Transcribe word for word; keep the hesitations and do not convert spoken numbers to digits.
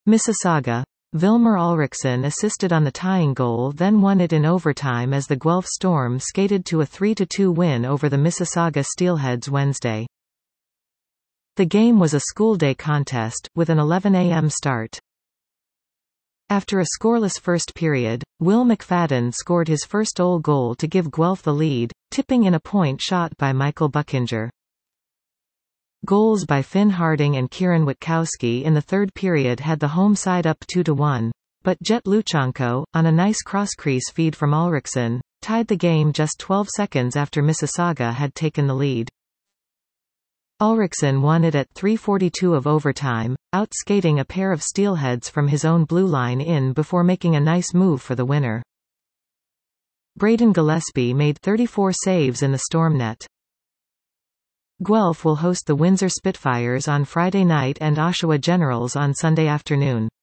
Mississauga. Vilmer Ulriksson assisted on the tying goal, then won it in overtime as the Guelph Storm skated to a three to two win over the Mississauga Steelheads Wednesday. The game was a school day contest, with an eleven a m start. After a scoreless first period, Will McFadden scored his first own goal to give Guelph the lead, tipping in a point shot by Michael Buckinger. Goals by Finn Harding and Kieran Witkowski in the third period had the home side up two to one, but Jet Luchanko, on a nice cross-crease feed from Ulriksson, tied the game just twelve seconds after Mississauga had taken the lead. Ulriksson won it at three forty-two of overtime, out-skating a pair of steelheads from his own blue line in before making a nice move for the winner. Braden Gillespie made thirty-four saves in the Storm net. Guelph will host the Windsor Spitfires on Friday night and Oshawa Generals on Sunday afternoon.